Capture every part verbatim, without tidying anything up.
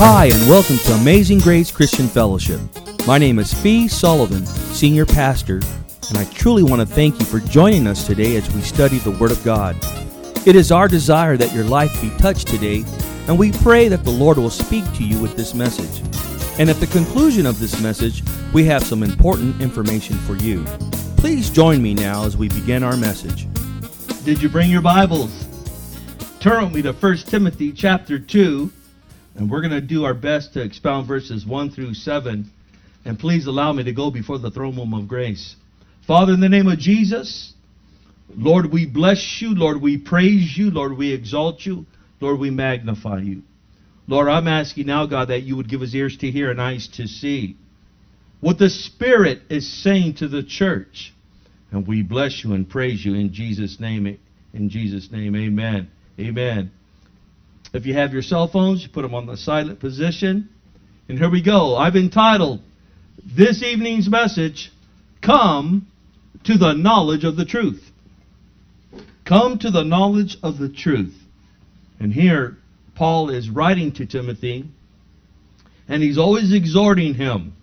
Hi, and welcome to Amazing Grace Christian Fellowship. My name is Fee Sullivan, Senior Pastor, and I truly want to thank you for joining us today as we study the Word of God. It is our desire that your life be touched today, and we pray that the Lord will speak to you with this message. And at the conclusion of this message, we have some important information for you. Please join me now as we begin our message. Did you bring your Bibles? Turn with me to First Timothy chapter two. And we're going to do our best to expound verses one through seven. And please allow me to go before the throne room of grace. Father, in the name of Jesus, Lord, we bless you. Lord, we praise you. Lord, we exalt you. Lord, we magnify you. Lord, I'm asking now, God, that you would give us ears to hear and eyes to see what the Spirit is saying to the church. And we bless you and praise you in Jesus' name. In Jesus' name, amen. Amen. If you have your cell phones, you put them on the silent position. And here we go. I've entitled this evening's message, Come to the Knowledge of the Truth. Come to the knowledge of the truth. And here, Paul is writing to Timothy, and he's always exhorting him.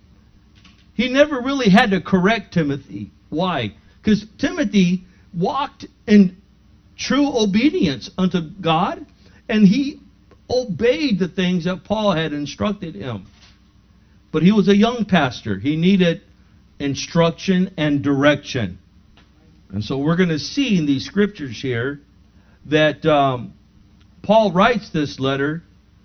He never really had to correct Timothy. Why? Because Timothy walked in true obedience unto God, and he obeyed the things that Paul had instructed him. But he was a young pastor. He needed instruction and direction. And so we're going to see in these scriptures here that um, Paul writes this letter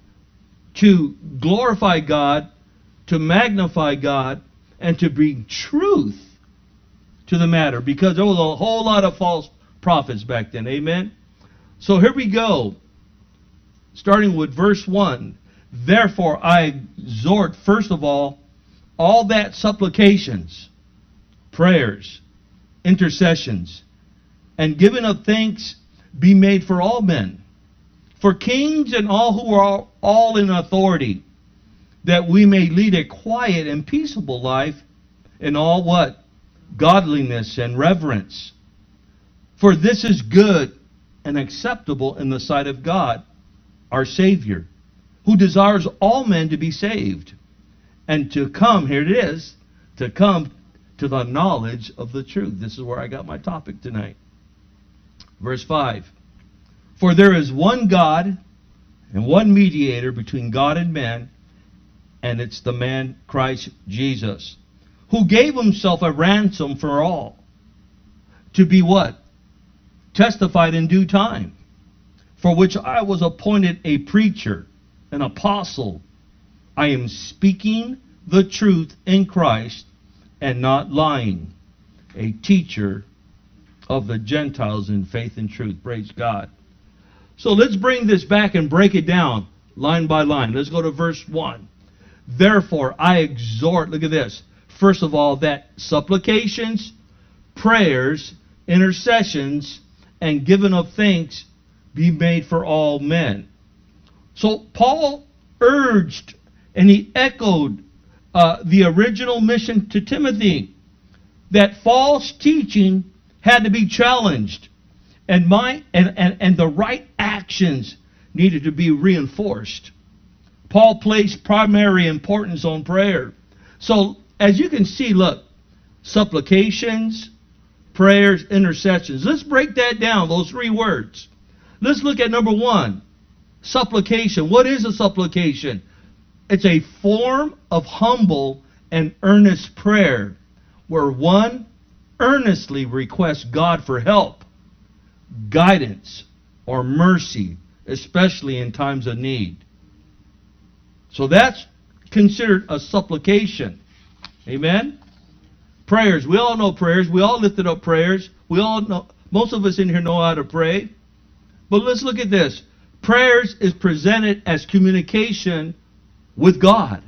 to glorify God, to magnify God, and to bring truth to the matter. Because there was a whole lot of false prophets back then. Amen? So here we go. Starting with verse one, therefore I exhort, first of all, all that supplications, prayers, intercessions, and giving of thanks be made for all men, for kings and all who are all in authority, that we may lead a quiet and peaceable life in all what? Godliness and reverence. For this is good and acceptable in the sight of God, our Savior, who desires all men to be saved and to come, here it is, to come to the knowledge of the truth. This is where I got my topic tonight. Verse five. For there is one God and one mediator between God and man, and it's the man Christ Jesus, who gave himself a ransom for all, to be what? Testified in due time. For which I was appointed a preacher, an apostle. I am speaking the truth in Christ and not lying. A teacher of the Gentiles in faith and truth. Praise God. So let's bring this back and break it down line by line. Let's go to verse one. Therefore I exhort, look at this. First of all, that supplications, prayers, intercessions, and giving of thanks be made for all men. So Paul urged and he echoed uh, the original mission to Timothy, that false teaching had to be challenged, and my and, and, and the right actions needed to be reinforced. Paul placed primary importance on prayer. So as you can see, look, supplications, prayers, intercessions. Let's break that down, those three words. Let's look at number one, supplication. What is a supplication? It's a form of humble and earnest prayer where one earnestly requests God for help, guidance, or mercy, especially in times of need. So that's considered a supplication. Amen? Prayers. We all know prayers. We all lifted up prayers. We all know, most of us in here know how to pray. But let's look at this. Prayers is presented as communication with God,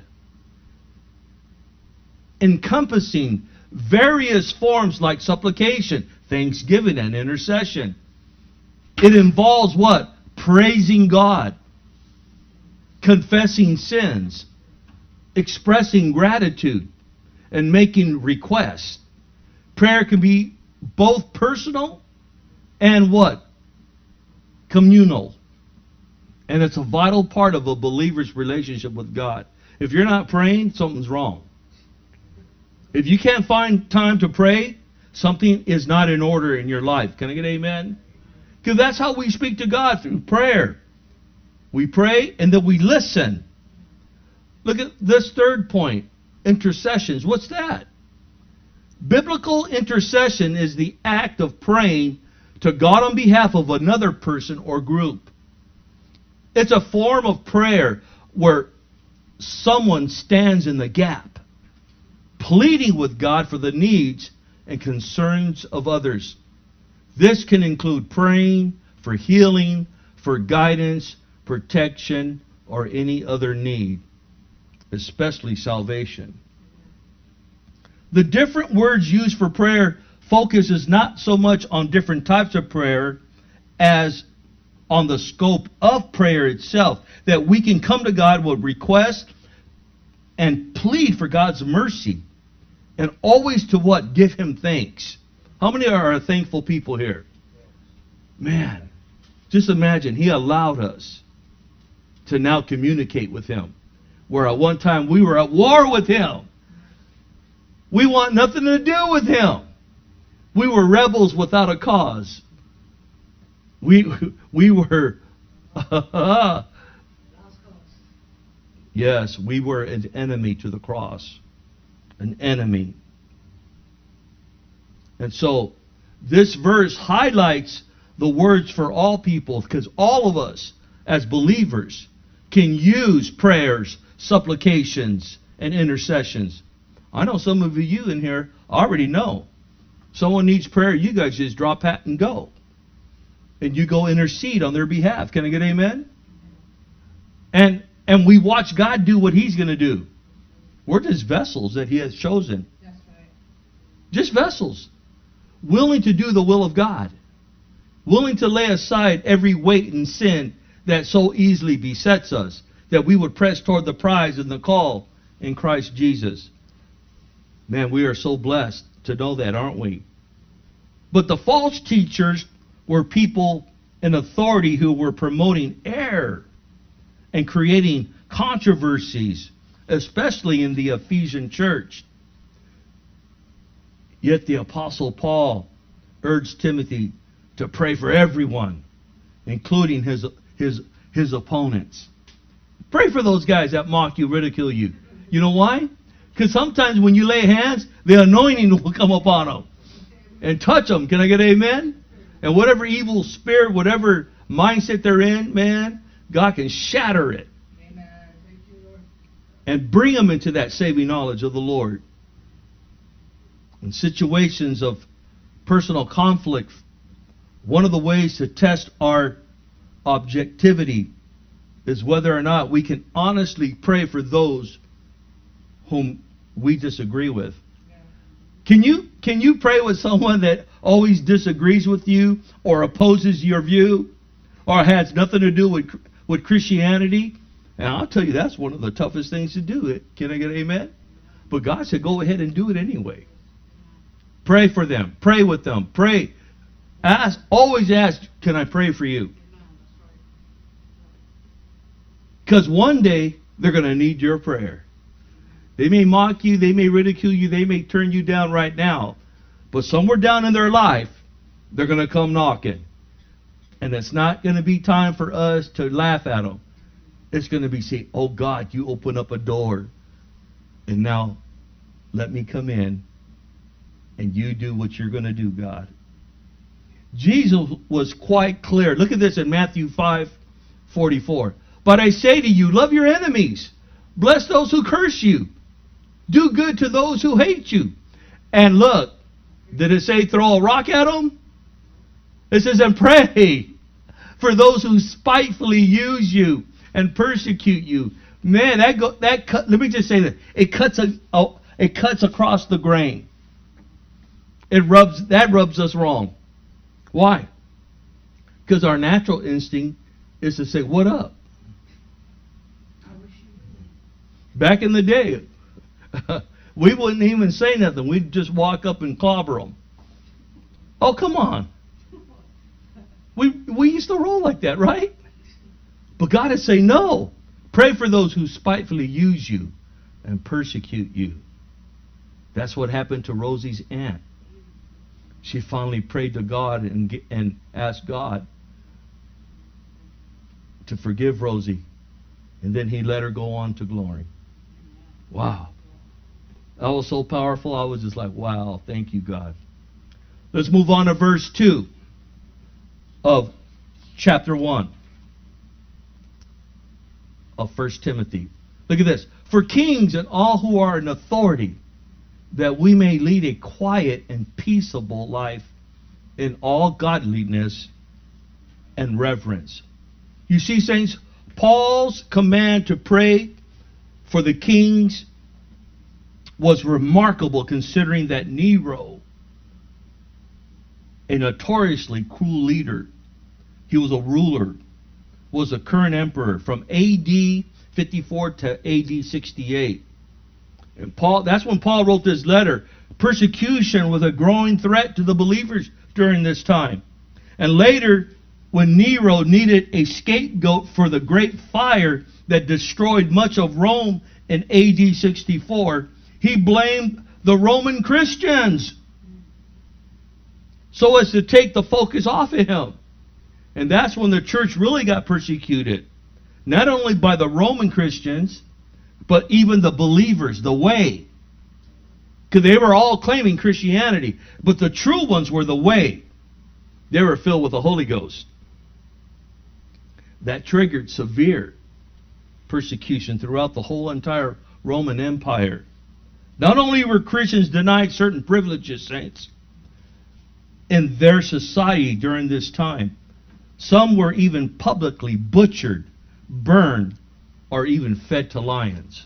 encompassing various forms like supplication, thanksgiving, and intercession. It involves what? Praising God, confessing sins, expressing gratitude, and making requests. Prayer can be both personal and what? Communal. And it's a vital part of a believer's relationship with God. If you're not praying, something's wrong. If you can't find time to pray, something is not in order in your life. Can I get amen? Because that's how we speak to God, through prayer. We pray and then we listen. Look at this third point. Intercessions. What's that? Biblical intercession is the act of praying to God on behalf of another person or group. It's a form of prayer where someone stands in the gap, pleading with God for the needs and concerns of others. This can include praying for healing, for guidance, protection, or any other need, especially salvation. The different words used for prayer focuses not so much on different types of prayer as on the scope of prayer itself, that we can come to God with requests and plead for God's mercy, and always to what? Give Him thanks. How many are thankful people here? Man, just imagine He allowed us to now communicate with Him, where at one time we were at war with Him. We want nothing to do with Him. We were rebels without a cause. We we were, yes, we were an enemy to the cross. An enemy. And so, this verse highlights the words for all people, because all of us, as believers, can use prayers, supplications, and intercessions. I know some of you in here already know. Someone needs prayer, you guys just drop hat and go. And you go intercede on their behalf. Can I get amen? And and we watch God do what He's going to do. We're just vessels that He has chosen. That's right. Just vessels. Willing to do the will of God. Willing to lay aside every weight and sin that so easily besets us, that we would press toward the prize and the call in Christ Jesus. Man, we are so blessed to know that, aren't we? But the false teachers were people in authority who were promoting error and creating controversies, especially in the Ephesian church. Yet the Apostle Paul urged Timothy to pray for everyone, including his his his opponents. Pray for those guys that mock you, ridicule you. You know why? Because sometimes when you lay hands, the anointing will come upon them and touch them. Can I get amen? And whatever evil spirit, whatever mindset they're in, man, God can shatter it. Amen. Thank you, Lord. And bring them into that saving knowledge of the Lord. In situations of personal conflict, one of the ways to test our objectivity is whether or not we can honestly pray for those whom we disagree with. Can you can you pray with someone that always disagrees with you or opposes your view or has nothing to do with with Christianity? And I'll tell you, that's one of the toughest things to do. Can I get amen? But God said, go ahead and do it anyway. Pray for them. Pray with them. Pray. Ask. Always ask, can I pray for you? Because one day they're going to need your prayer. They may mock you, they may ridicule you, they may turn you down right now. But somewhere down in their life, they're going to come knocking. And it's not going to be time for us to laugh at them. It's going to be say, oh God, you open up a door. And now let me come in. And you do what you're going to do, God. Jesus was quite clear. Look at this in Matthew five forty-four. But I say to you, love your enemies. Bless those who curse you. Do good to those who hate you. And look, did it say throw a rock at them? It says, and pray for those who spitefully use you and persecute you. Man, that go, that cut, let me just say that it cuts a, a it cuts across the grain. It rubs that rubs us wrong. Why? Because our natural instinct is to say, "What up?" Back in the day, we wouldn't even say nothing. We'd just walk up and clobber them. Oh, come on. We we used to roll like that, right? But God is saying, no. Pray for those who spitefully use you and persecute you. That's what happened to Rosie's aunt. She finally prayed to God and, and asked God to forgive Rosie. And then he let her go on to glory. Wow. That was so powerful. I was just like, wow, thank you, God. Let's move on to verse two of chapter one of First Timothy. Look at this. For kings and all who are in authority, that we may lead a quiet and peaceable life in all godliness and reverence. You see, saints, Paul's command to pray for the kings was remarkable, considering that Nero, a notoriously cruel leader, he was a ruler, was a current emperor from A D fifty-four to A D sixty-eight. And Paul, that's when Paul wrote this letter. Persecution was a growing threat to the believers during this time. And later, when Nero needed a scapegoat for the great fire that destroyed much of Rome in A D sixty-four, he blamed the Roman Christians so as to take the focus off of him. And that's when the church really got persecuted. Not only by the Roman Christians, but even the believers, the way. Because they were all claiming Christianity. But the true ones were the way. They were filled with the Holy Ghost. That triggered severe persecution throughout the whole entire Roman Empire. Not only were Christians denied certain privileges, saints, in their society during this time, some were even publicly butchered, burned, or even fed to lions.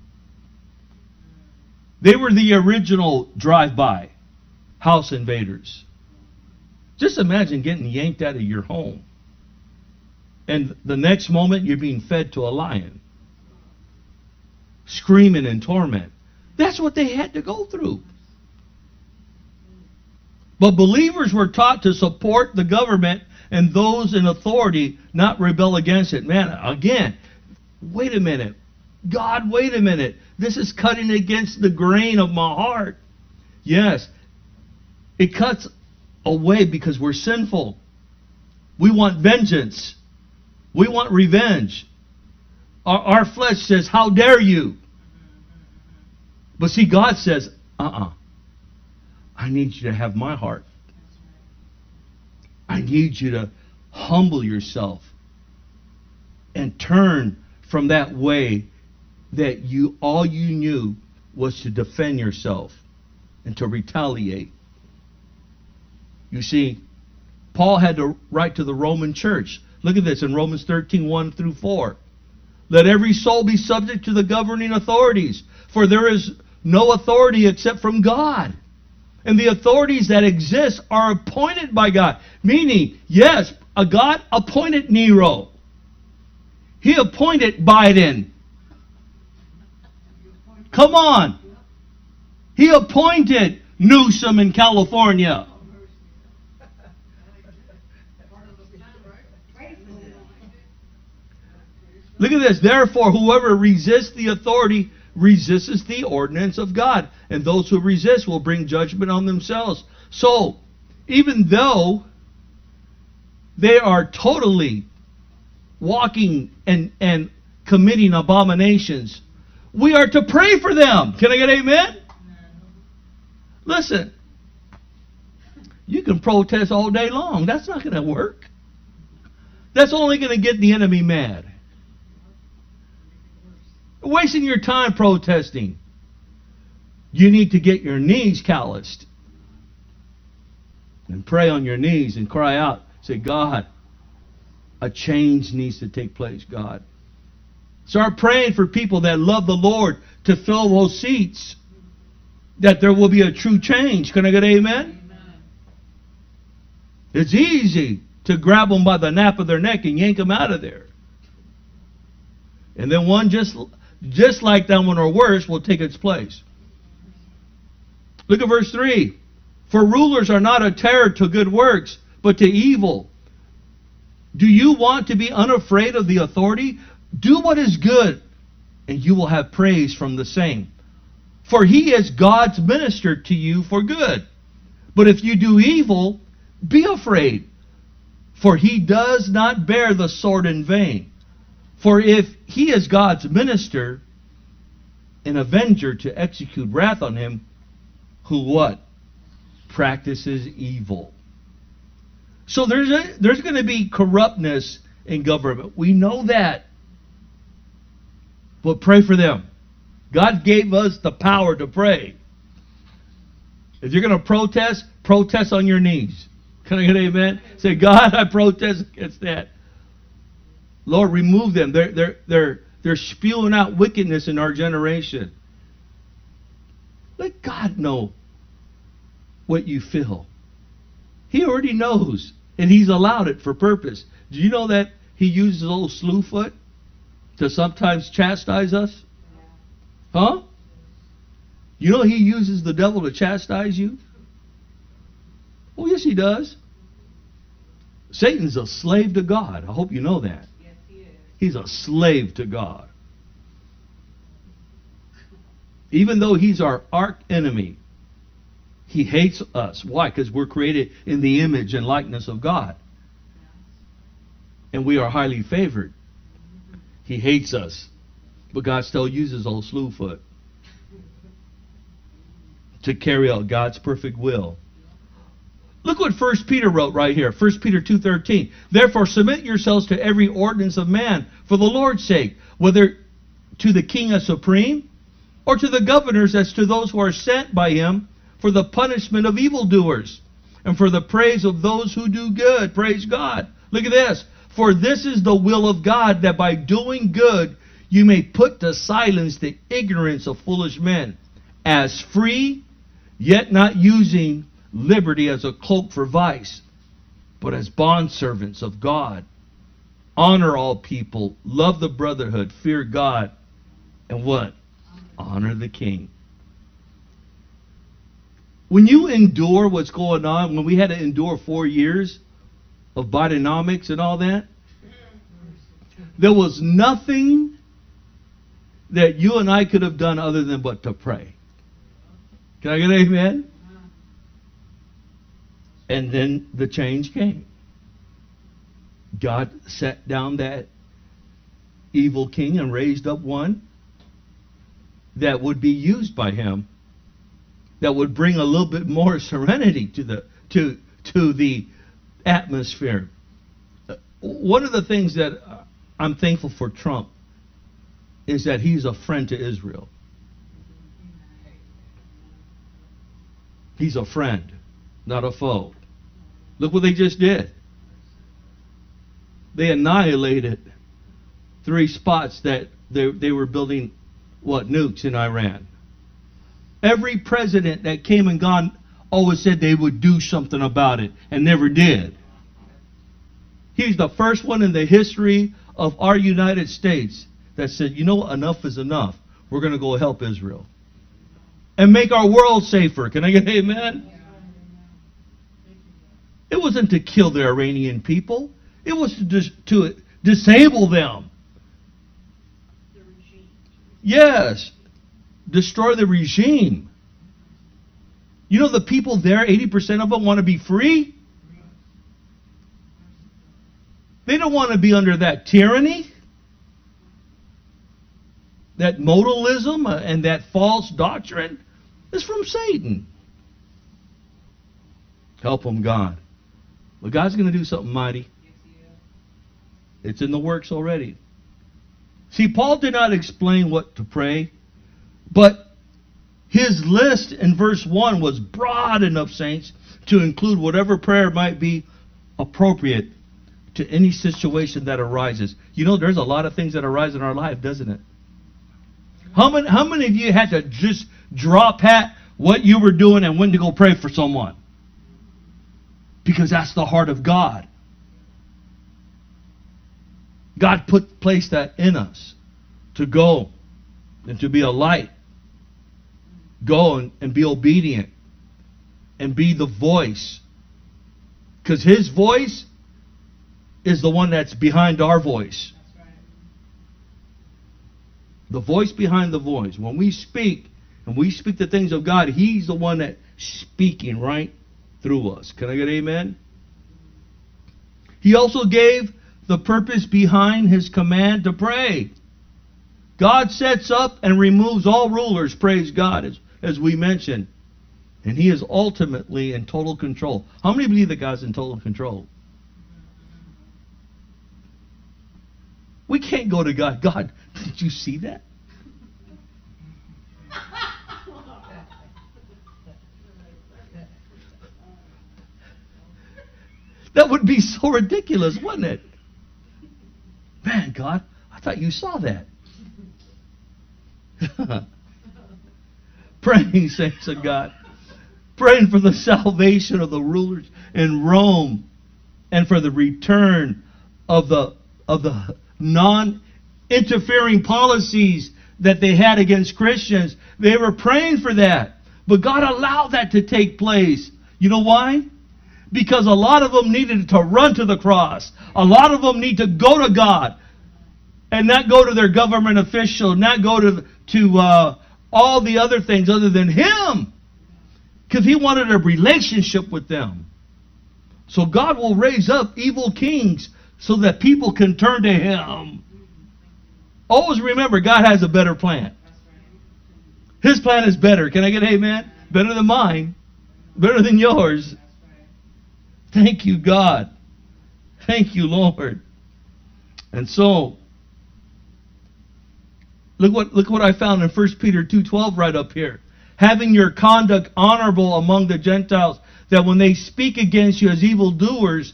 They were the original drive-by house invaders. Just imagine getting yanked out of your home, and the next moment you're being fed to a lion, screaming in torment. That's what they had to go through. But believers were taught to support the government and those in authority, not rebel against it. Man, again, wait a minute. God, wait a minute. This is cutting against the grain of my heart. Yes, it cuts away because we're sinful. We want vengeance. We want revenge. Our, our flesh says, how dare you? But see, God says, uh-uh. I need you to have my heart. I need you to humble yourself and turn from that way that you all you knew was to defend yourself and to retaliate. You see, Paul had to write to the Roman church. Look at this in Romans thirteen, one through four. Let every soul be subject to the governing authorities, for there is no authority except from God. And the authorities that exist are appointed by God. Meaning, yes, a God appointed Nero. He appointed Biden. Come on. He appointed Newsom in California. Look at this. Therefore, whoever resists the authority resists the ordinance of God. And those who resist will bring judgment on themselves. So, even though they are totally walking and, and committing abominations, we are to pray for them. Can I get amen? Listen, you can protest all day long. That's not going to work. That's only going to get the enemy mad. You're wasting your time protesting. You need to get your knees calloused and pray on your knees and cry out. Say, God, a change needs to take place, God. Start praying for people that love the Lord to fill those seats, that there will be a true change. Can I get amen? Amen. It's easy to grab them by the nape of their neck and yank them out of there. And then one just, just like that one or worse will take its place. Look at verse three. For rulers are not a terror to good works, but to evil. Do you want to be unafraid of the authority? Do what is good, and you will have praise from the same. For he is God's minister to you for good. But if you do evil, be afraid, for he does not bear the sword in vain. For if he is God's minister, an avenger to execute wrath on him, who what? Practices evil. So there's a, there's going to be corruptness in government. We know that. But pray for them. God gave us the power to pray. If you're going to protest, protest on your knees. Can I get an amen? Say, God, I protest against that. Lord, remove them. They're, they're, they're, they're spewing out wickedness in our generation. Let God know what you feel. He already knows, and He's allowed it for purpose. Do you know that He uses old Slewfoot to sometimes chastise us? Huh? You know He uses the devil to chastise you? Oh, yes, he does. Satan's a slave to God. I hope you know that. Yes, he is. He's a slave to God. Even though he's our arch enemy, he hates us. Why? Because we're created in the image and likeness of God. And we are highly favored. He hates us. But God still uses old Slewfoot to carry out God's perfect will. Look what First Peter wrote right here. First Peter two thirteen. Therefore submit yourselves to every ordinance of man for the Lord's sake, whether to the king as supreme, or to the governors as to those who are sent by him for the punishment of evildoers, and for the praise of those who do good. Praise God. Look at this. For this is the will of God, that by doing good you may put to silence the ignorance of foolish men, as free, yet not using liberty as a cloak for vice, but as bondservants of God. Honor all people, love the brotherhood, fear God, and what? Honor the king. When you endure what's going on, when we had to endure four years of Bidenomics and all that, there was nothing that you and I could have done other than but to pray. Can I get an amen? And then the change came. God set down that evil king and raised up one that would be used by him, that would bring a little bit more serenity to the to to the atmosphere. One of the things that I'm thankful for Trump is that he's a friend to Israel. He's a friend, not a foe. Look what they just did. They annihilated three spots that they, they were building, what, nukes in Iran. Every president that came and gone always said they would do something about it and never did. He's the first one in the history of our United States that said, you know what, enough is enough. We're going to go help Israel and make our world safer. Can I get an amen? It wasn't to kill the Iranian people. It was to, dis- to disable them. The regime. Yes. Destroy the regime. You know the people there, eighty percent of them want to be free. They don't want to be under that tyranny, that modalism, uh, and that false doctrine. It's from Satan. Help them, God. But God's going to do something mighty. It's in the works already. See, Paul did not explain what to pray, but his list in verse one was broad enough, saints, to include whatever prayer might be appropriate to any situation that arises. You know, there's a lot of things that arise in our life, doesn't it? How many, how many of you had to just drop hat what you were doing and went to go pray for someone? Because that's the heart of God. God put placed that in us to go and to be a light. Go and, and be obedient and be the voice. Because His voice is the one that's behind our voice. The voice behind the voice. When we speak, and we speak the things of God, He's the one that's speaking right through us. Can I get amen? He also gave the purpose behind His command to pray. God sets up and removes all rulers, praise God, as, as we mentioned. And He is ultimately in total control. How many believe that God's in total control? We can't go to God. God, did you see that? That would be so ridiculous, wouldn't it? Man, God, I thought you saw that. Praying, saints of God. Praying for the salvation of the rulers in Rome and for the return of the of the non-interfering policies that they had against Christians. They were praying for that. But God allowed that to take place. You know why? Because a lot of them needed to run to the cross. A lot of them need to go to God and not go to their government official, not go to, to uh, all the other things other than Him. Because He wanted a relationship with them. So God will raise up evil kings so that people can turn to Him. Always remember, God has a better plan. His plan is better. Can I get amen? Better than mine. Better than yours. Thank you, God. Thank you, Lord. And so, look what look what I found in First Peter two twelve right up here. Having your conduct honorable among the Gentiles, that when they speak against you as evildoers,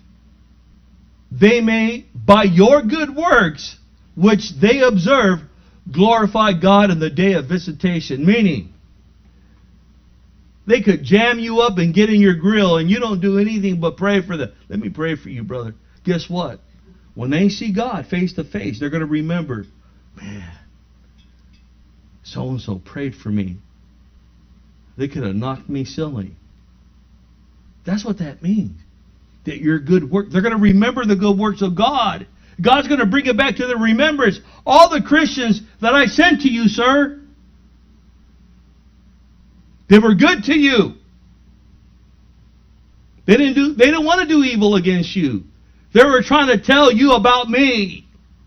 they may, by your good works, which they observe, glorify God in the day of visitation. Meaning, they could jam you up and get in your grill and you don't do anything but pray for them. Let me pray for you, brother. Guess what? When they see God face to face, they're going to remember, man, so-and-so prayed for me. They could have knocked me silly. That's what that means. That your good work, they're going to remember the good works of God. God's going to bring it back to their remembrance. All the Christians that I sent to you, sir, they were good to you. They didn't do, they didn't want to do evil against you. They were trying to tell you about me.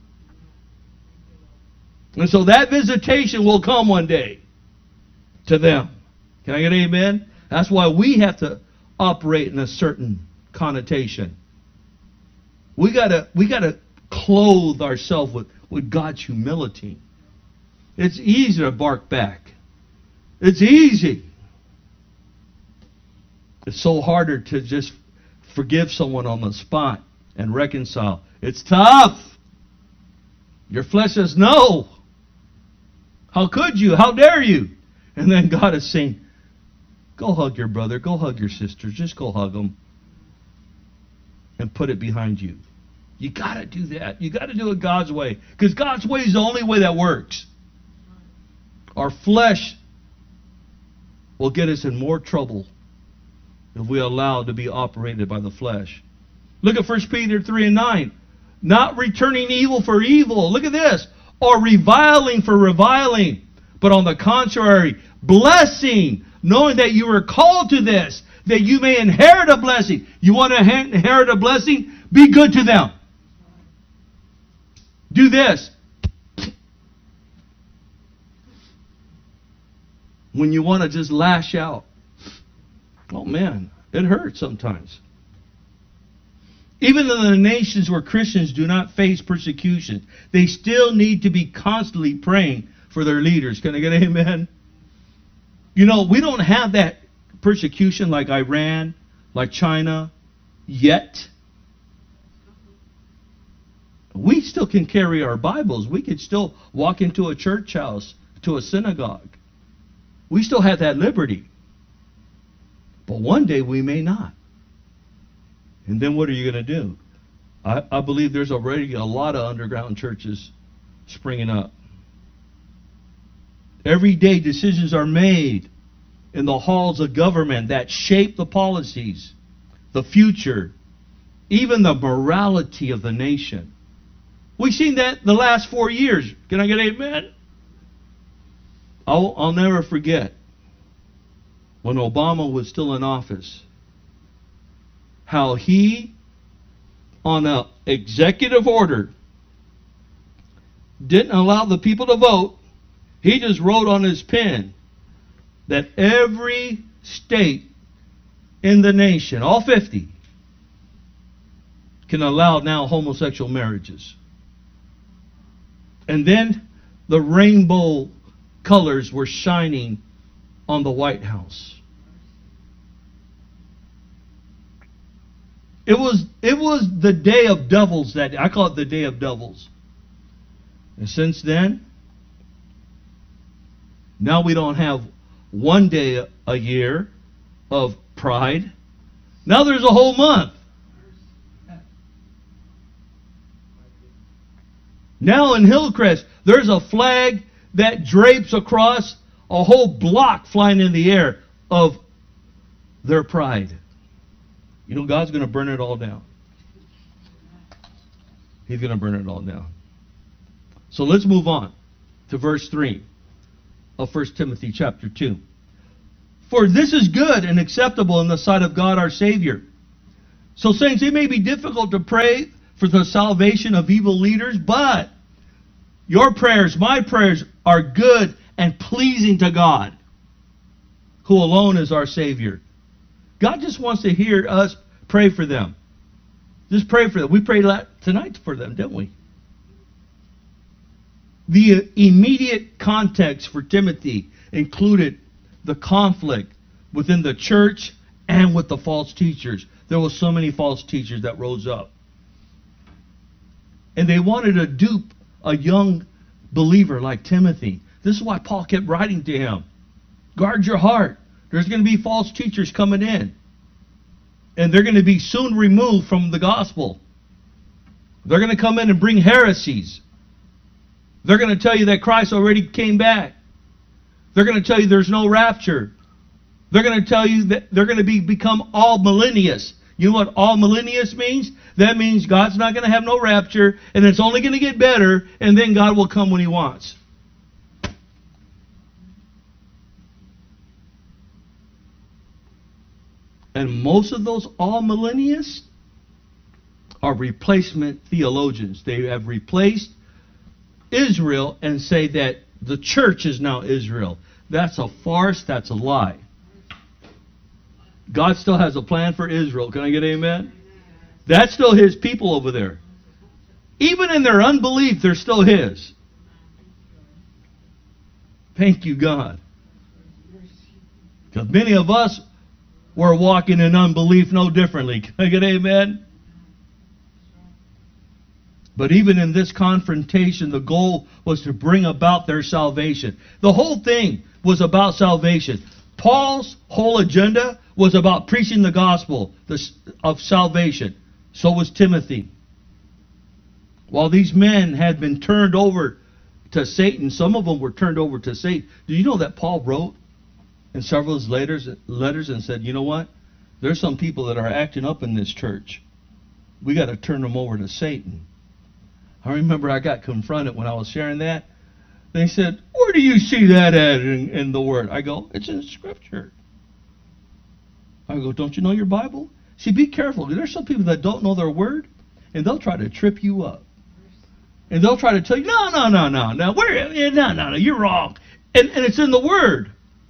And so that visitation will come one day to them. Can I get an amen? That's why we have to operate in a certain connotation. We gotta we gotta clothe ourselves with, with God's humility. It's easy to bark back. It's easy. It's so harder to just forgive someone on the spot and reconcile. It's tough. Your flesh says, no. How could you? How dare you? And then God is saying, go hug your brother. Go hug your sister. Just go hug them. And put it behind you. You got to do that. You got to do it God's way. Because God's way is the only way that works. Our flesh will get us in more trouble if we allow to be operated by the flesh. Look at First Peter three and nine. Not returning evil for evil. Look at this. Or reviling for reviling. But on the contrary, blessing, knowing that you were called to this, that you may inherit a blessing. You want to inherit a blessing? Be good to them. Do this. When you want to just lash out. Oh man, it hurts sometimes. Even in the nations where Christians do not face persecution, they still need to be constantly praying for their leaders. Can I get an amen? You know, we don't have that persecution like Iran, like China, yet. We still can carry our Bibles. We can still walk into a church house, to a synagogue. We still have that liberty. But one day we may not. And then what are you going to do? I, I believe there's already a lot of underground churches springing up. Every day decisions are made in the halls of government that shape the policies, the future, even the morality of the nation. We've seen that the last four years. Can I get an amen? I'll, I'll never forget when Obama was still in office, how he, on an executive order, didn't allow the people to vote. He just wrote on his pen that every state in the nation, all fifty, can allow now homosexual marriages. And then the rainbow colors were shining on the White House. It was it was the day of devils that day. I call it the day of devils. And since then, now we don't have one day a year of pride. Now there's a whole month. Now in Hillcrest, there's a flag that drapes across a whole block flying in the air of their pride. You know, God's going to burn it all down. He's going to burn it all down. So let's move on to verse three of First Timothy chapter two. For this is good and acceptable in the sight of God our Savior. So saints, it may be difficult to pray for the salvation of evil leaders, but your prayers, my prayers, are good and pleasing to God, who alone is our Savior. God just wants to hear us pray for them. Just pray for them. We prayed tonight for them, didn't we? The immediate context for Timothy included the conflict within the church and with the false teachers. There were so many false teachers that rose up. And they wanted to dupe a young believer like Timothy. This is why Paul kept writing to him. Guard your heart. There's going to be false teachers coming in. And they're going to be soon removed from the gospel. They're going to come in and bring heresies. They're going to tell you that Christ already came back. They're going to tell you there's no rapture. They're going to tell you that they're going to be become all millennials. You know what all millennials means? That means God's not going to have no rapture, and it's only going to get better, and then God will come when He wants. And most of those all millennials are replacement theologians. They have replaced Israel and say that the church is now Israel. That's a farce. That's a lie. God still has a plan for Israel. Can I get amen? That's still His people over there. Even in their unbelief, they're still His. Thank you, God. Because many of us were walking in unbelief no differently. Can I get amen? But even in this confrontation, the goal was to bring about their salvation. The whole thing was about salvation. Paul's whole agenda was about preaching the gospel of salvation. So was Timothy. While these men had been turned over to Satan, some of them were turned over to Satan. Do you know that Paul wrote in several of his letters, letters and said, you know what? There's some people that are acting up in this church. We got to turn them over to Satan. I remember I got confronted when I was sharing that. They said, where do you see that at in, in the Word? I go, it's in Scripture. I go, don't you know your Bible? See, be careful. There's some people that don't know their Word, and they'll try to trip you up. And they'll try to tell you, no, no, no, no, no, where, no, no, no, you're wrong. And, and it's in the Word.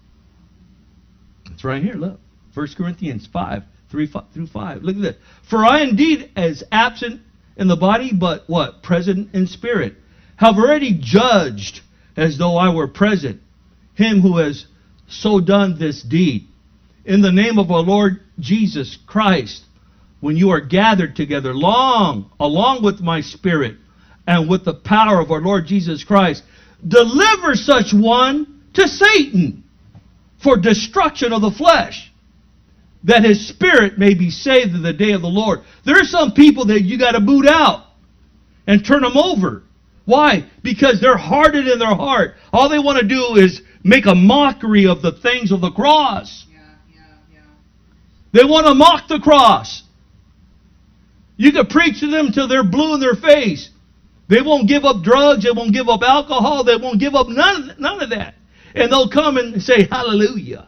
It's right here, look. First Corinthians five, three through five. Look at this. For I indeed as absent in the body, but what? Present in spirit. Have already judged as though I were present him who has so done this deed. In the name of our Lord Jesus Christ, when you are gathered together long, along with my spirit, and with the power of our Lord Jesus Christ, deliver such one to Satan for destruction of the flesh, that his spirit may be saved in the day of the Lord. There are some people that you got to boot out and turn them over. Why? Because they're hardened in their heart. All they want to do is make a mockery of the things of the cross. Yeah, yeah, yeah. They want to mock the cross. You can preach to them till they're blue in their face. They won't give up drugs. They won't give up alcohol. They won't give up none, none of that. And they'll come and say, hallelujah.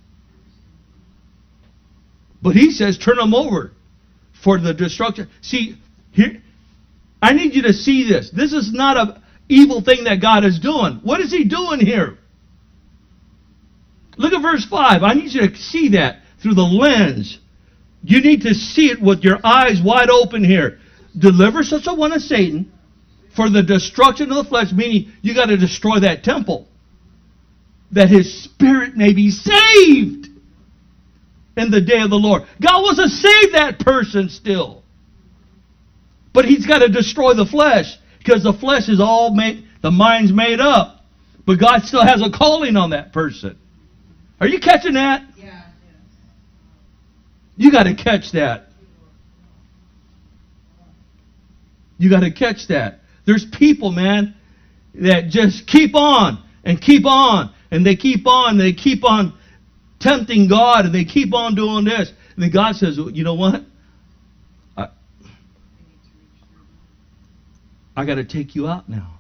But he says, turn them over for the destruction. See, here, I need you to see this. This is not an evil thing that God is doing. What is he doing here? Look at verse five. I need you to see that through the lens. You need to see it with your eyes wide open here. Deliver such a one as Satan for the destruction of the flesh, meaning you got to destroy that temple, that his spirit may be saved in the day of the Lord. God wants to save that person still. But he's got to destroy the flesh, because the flesh is all made, the mind's made up. But God still has a calling on that person. Are you catching that? Yeah. You got to catch that. You got to catch that. There's people, man, that just keep on and keep on. And they keep on. They keep on tempting God. And they keep on doing this. And then God says, well, you know what? I, I got to take you out now.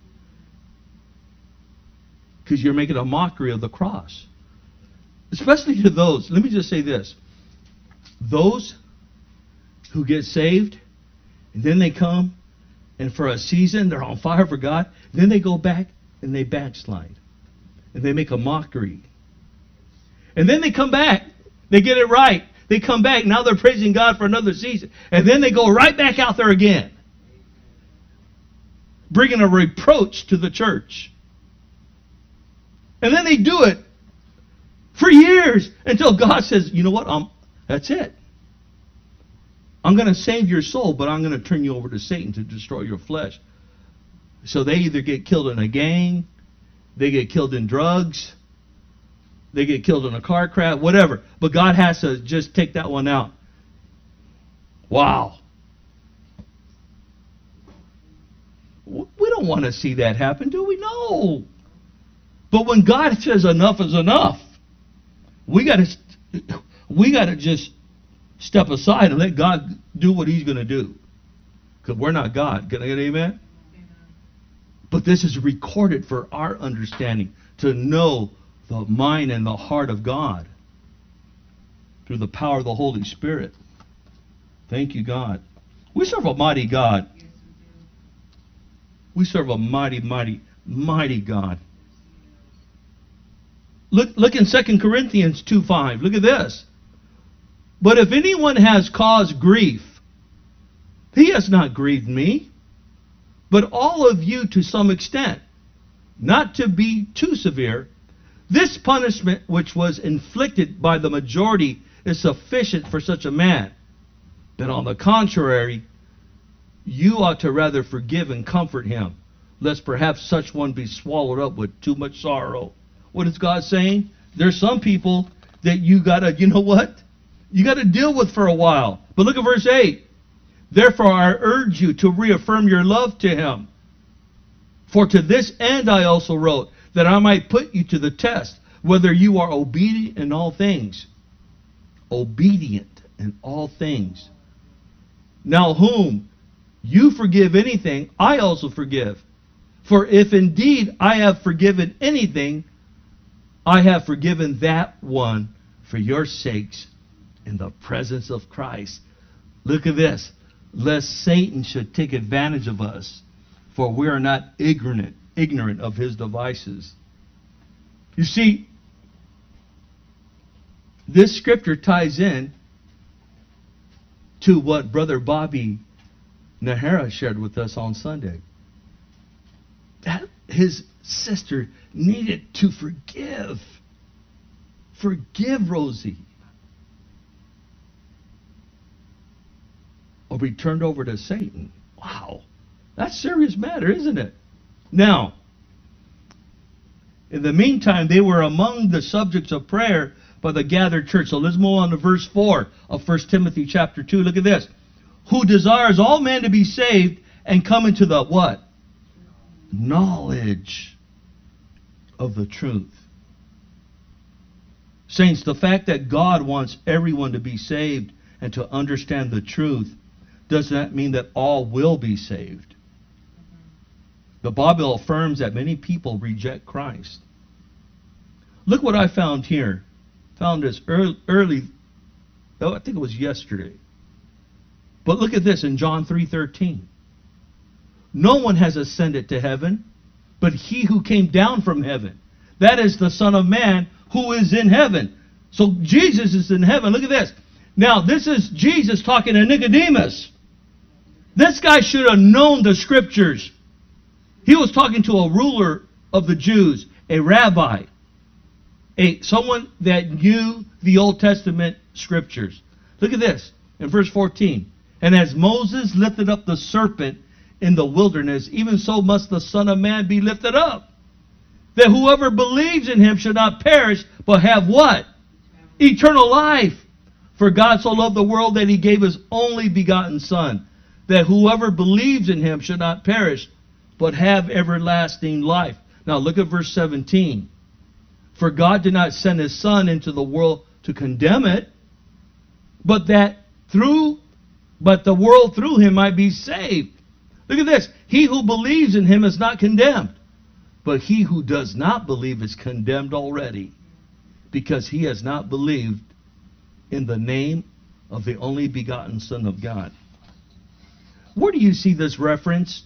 Because you're making a mockery of the cross. Especially to those, let me just say this. Those who get saved, and then they come, and for a season they're on fire for God, then they go back and they backslide. And they make a mockery. And then they come back. They get it right. They come back. Now they're praising God for another season. And then they go right back out there again, bringing a reproach to the church. And then they do it for years until God says, you know what, um, that's it. I'm going to save your soul, but I'm going to turn you over to Satan to destroy your flesh. So they either get killed in a gang, they get killed in drugs, they get killed in a car crash, whatever. But God has to just take that one out. Wow. We don't want to see that happen, do we? No. But when God says enough is enough, we got to we got to just step aside and let God do what he's going to do. Because we're not God. Can I get an amen? Amen? But this is recorded for our understanding, to know the mind and the heart of God through the power of the Holy Spirit. Thank you, God. We serve a mighty God. We serve a mighty, mighty, mighty God. Look, look in Second Corinthians two five. Look at this. But if anyone has caused grief, he has not grieved me, but all of you to some extent. Not to be too severe, this punishment which was inflicted by the majority is sufficient for such a man. But on the contrary, you ought to rather forgive and comfort him, lest perhaps such one be swallowed up with too much sorrow. What is God saying? There's some people that you gotta, you know what? You gotta deal with for a while. But look at verse eight. Therefore I urge you to reaffirm your love to him. For to this end I also wrote, that I might put you to the test, whether you are obedient in all things. Obedient in all things. Now whom you forgive anything, I also forgive. For if indeed I have forgiven anything, I have forgiven that one for your sakes in the presence of Christ. Look at this. Lest Satan should take advantage of us, for we are not ignorant, ignorant of his devices. You see, this scripture ties in to what Brother Bobby Nahara shared with us on Sunday. That his sister needed to forgive. Forgive Rosie. Or be turned over to Satan. Wow. That's a serious matter, isn't it? Now, in the meantime, they were among the subjects of prayer by the gathered church. So let's move on to verse four of First Timothy chapter two. Look at this. Who desires all men to be saved and come into the what? Knowledge of the truth. Saints, the fact that God wants everyone to be saved and to understand the truth does that mean that all will be saved. The Bible affirms that many people reject Christ. Look what I found here. Found this early, early oh, I think it was yesterday. But look at this in John three thirteen. No one has ascended to heaven, but he who came down from heaven. That is the Son of Man who is in heaven. So Jesus is in heaven. Look at this. Now, this is Jesus talking to Nicodemus. This guy should have known the Scriptures. He was talking to a ruler of the Jews, a rabbi, a someone that knew the Old Testament Scriptures. Look at this in verse fourteen. And as Moses lifted up the serpent in the wilderness, even so must the Son of Man be lifted up, that whoever believes in him should not perish, but have what? Eternal life. For God so loved the world that he gave his only begotten Son, that whoever believes in him should not perish, but have everlasting life. Now look at verse seventeen. For God did not send his Son into the world to condemn it, but that through, but the world through him might be saved. Look at this. He who believes in him is not condemned, but he who does not believe is condemned already, because he has not believed in the name of the only begotten Son of God. Where do you see this reference?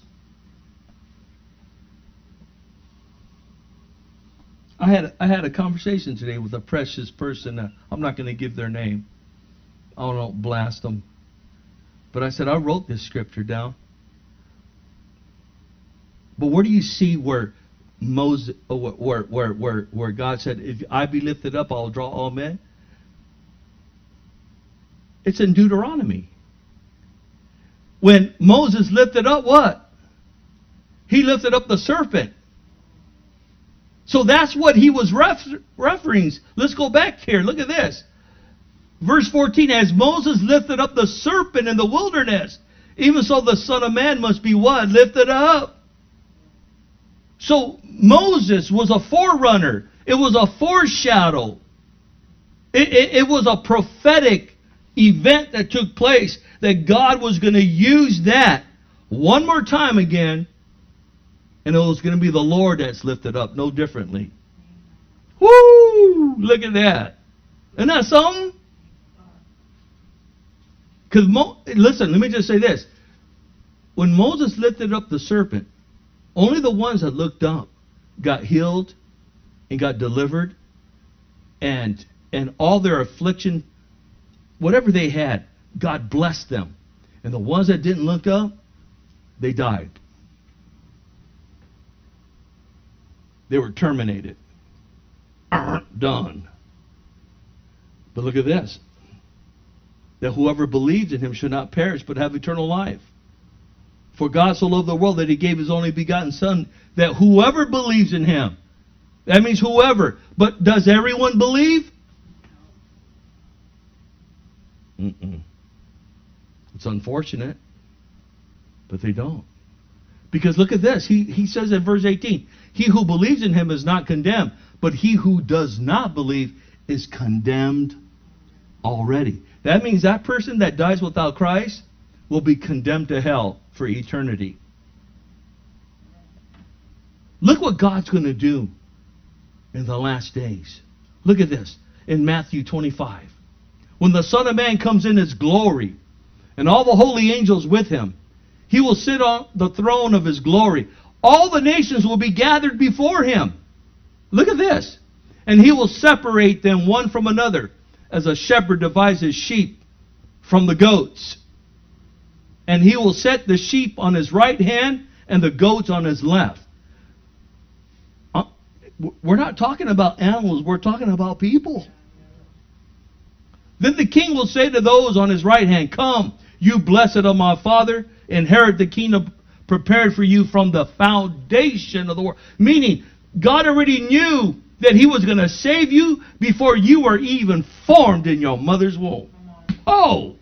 I had I had a conversation today with a precious person. Uh, I'm not going to give their name. I don't blast them. But I said, I wrote this scripture down. But where do you see where Moses, where where where where God said, "If I be lifted up, I'll draw all men"? It's in Deuteronomy. When Moses lifted up what? He lifted up the serpent. So that's what he was refer- referring. Let's go back here. Look at this. Verse fourteen, as Moses lifted up the serpent in the wilderness, even so the Son of Man must be what? Lifted up. So Moses was a forerunner. It was a foreshadow. It, it, it was a prophetic event that took place, that God was going to use that one more time again, and it was going to be the Lord that's lifted up, no differently. Woo! Look at that. Isn't that something? Because, Mo- listen, let me just say this. When Moses lifted up the serpent, only the ones that looked up got healed and got delivered, and and all their affliction, whatever they had, God blessed them. And the ones that didn't look up, they died. They were terminated. Done. But look at this. That whoever believes in him should not perish, but have eternal life. For God so loved the world that he gave his only begotten Son, that whoever believes in him, that means whoever. But does everyone believe? Mm-mm. It's unfortunate, but they don't. Because look at this. He, he says in verse eighteen, he who believes in him is not condemned, but he who does not believe is condemned already. That means that person that dies without Christ will be condemned to hell for eternity. Look what God's going to do in the last days. Look at this in Matthew twenty-five. When the Son of Man comes in his glory, and all the holy angels with him, he will sit on the throne of his glory. All the nations will be gathered before him. Look at this. And he will separate them one from another, as a shepherd divides his sheep from the goats. And he will set the sheep on his right hand and the goats on his left. Uh, we're not talking about animals. We're talking about people. Then the king will say to those on his right hand, come, you blessed of my Father, inherit the kingdom prepared for you from the foundation of the world. Meaning, God already knew that he was going to save you before you were even formed in your mother's womb. Oh!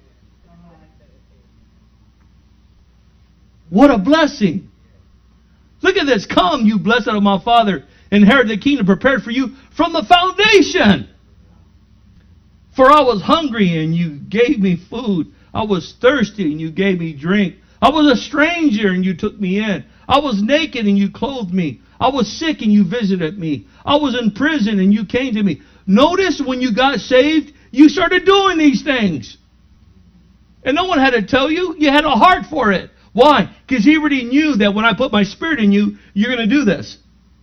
What a blessing. Look at this. Come, you blessed of my Father, inherit the kingdom prepared for you from the foundation. For I was hungry, and you gave me food. I was thirsty and you gave me drink. I was a stranger and you took me in. I was naked and you clothed me. I was sick and you visited me. I was in prison and you came to me. Notice when you got saved, you started doing these things. And no one had to tell you. You had a heart for it. Why? Because He already knew that when I put my Spirit in you, you're going to do this.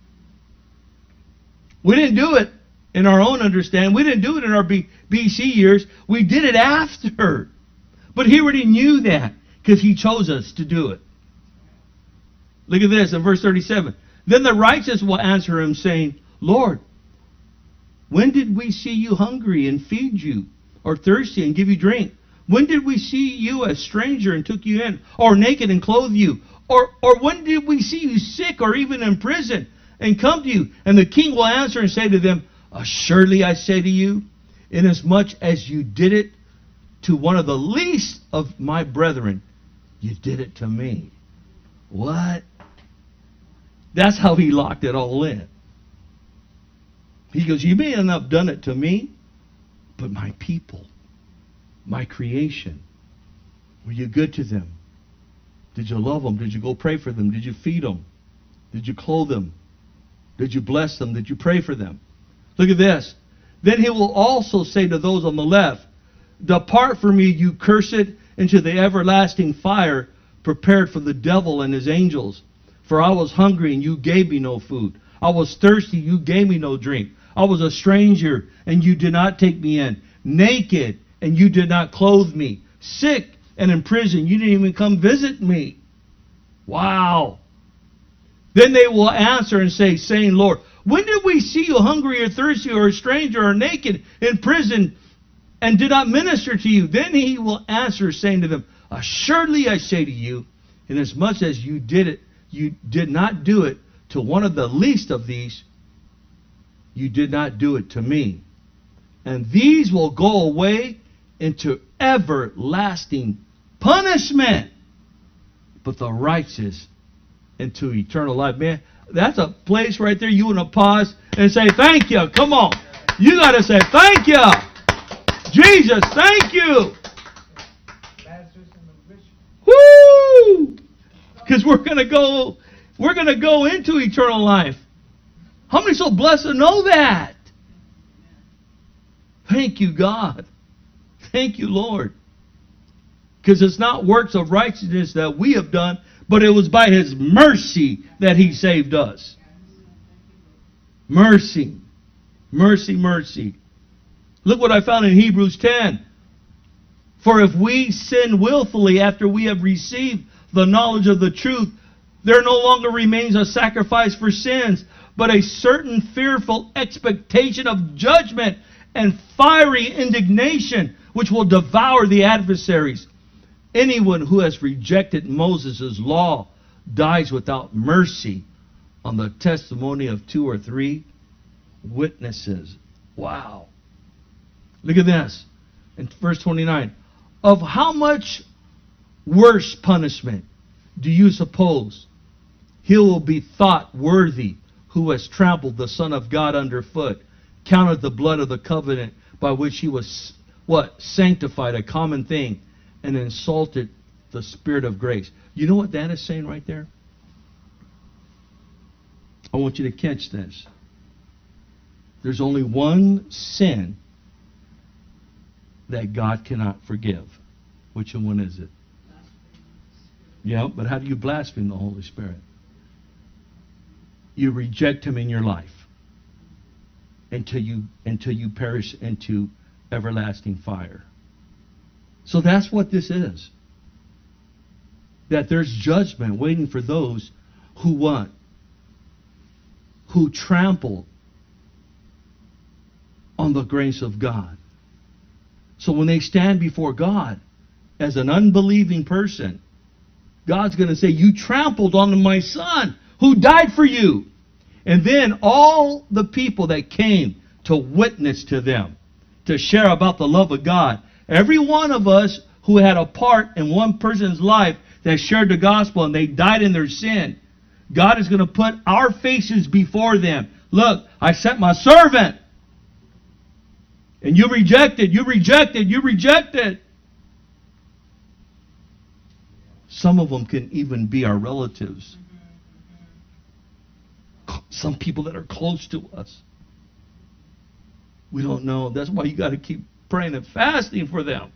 We didn't do it in our own understanding. We didn't do it in our B C years. We did it after. But He already knew that because He chose us to do it. Look at this in verse thirty-seven. Then the righteous will answer Him, saying, Lord, when did we see you hungry and feed you, or thirsty and give you drink? When did we see you a stranger and took you in, or naked and clothed you? Or, or when did we see you sick or even in prison and come to you? And the king will answer and say to them, Assuredly I say to you, inasmuch as you did it to one of the least of my brethren, you did it to me. What? That's how He locked it all in. He goes, you may not have done it to me, but my people, my creation, were you good to them? Did you love them? Did you go pray for them? Did you feed them? Did you clothe them? Did you bless them? Did you pray for them? Look at this. Then He will also say to those on the left, Depart from me, you cursed, into the everlasting fire prepared for the devil and his angels. For I was hungry, and you gave me no food. I was thirsty, you gave me no drink. I was a stranger, and you did not take me in. Naked, and you did not clothe me. Sick and in prison, you didn't even come visit me. Wow. Then they will answer and say, saying, Lord, when did we see you hungry or thirsty or a stranger or naked in prison and did not minister to you? Then He will answer, saying to them, Assuredly I say to you, inasmuch as you did it, you did not do it to one of the least of these, you did not do it to me. And these will go away into everlasting punishment, but the righteous into eternal life. Man, that's a place right there you want to pause and say, thank you. Come on. You got to say, thank you. Jesus, thank you. Woo! Because we're going to go, we're going to go into eternal life. How many so blessed to know that? Thank you, God. Thank you, Lord. Because it's not works of righteousness that we have done, but it was by His mercy that He saved us. Mercy. Mercy, mercy. Look what I found in Hebrews ten. For if we sin willfully after we have received the knowledge of the truth, there no longer remains a sacrifice for sins, but a certain fearful expectation of judgment and fiery indignation, which will devour the adversaries. Anyone who has rejected Moses' law dies without mercy on the testimony of two or three witnesses. Wow. Look at this. In verse twenty-nine. Of how much worse punishment do you suppose he will be thought worthy who has trampled the Son of God underfoot, counted the blood of the covenant by which he was, what, sanctified, a common thing, and insulted the Spirit of grace? You know what that is saying right there? I want you to catch this. There's only one sin that God cannot forgive. Which one is it? Yeah, but how do you blaspheme the Holy Spirit? You reject Him in your life until you until you perish into everlasting fire. So that's what this is. That there's judgment waiting for those who what? Who trample on the grace of God. So when they stand before God as an unbelieving person, God's going to say, you trampled on my Son who died for you. And then all the people that came to witness to them, to share about the love of God, every one of us who had a part in one person's life that shared the gospel and they died in their sin, God is going to put our faces before them. Look, I sent my servant. And you rejected, you rejected, you rejected. Some of them can even be our relatives. Some people that are close to us. We don't know. That's why you got to keep praying and fasting for them.